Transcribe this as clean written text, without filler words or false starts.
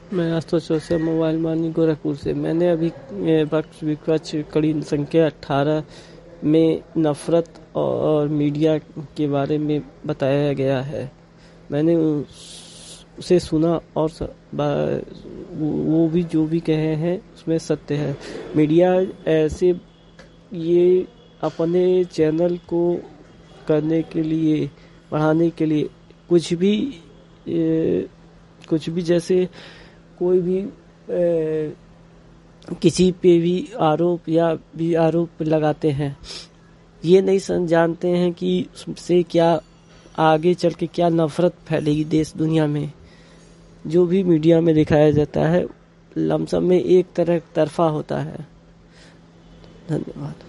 मैं आशुतोष चौरसिया, मोबाइल मानी गोरखपुर से। मैंने अभी पक्ष विपक्ष कड़ी संख्या 18 में नफरत और मीडिया के बारे में बताया गया है। मैंने उसे सुना और वो भी जो भी कहे हैं उसमें सत्य है। मीडिया ऐसे ये अपने चैनल को करने के लिए, बढ़ाने के लिए कुछ भी जैसे कोई भी किसी पे भी आरोप लगाते हैं। ये नहीं जानते हैं कि उससे क्या आगे चल के क्या नफरत फैलेगी देश दुनिया में। जो भी मीडिया में दिखाया जाता है लमसम में एक तरफा होता है। धन्यवाद।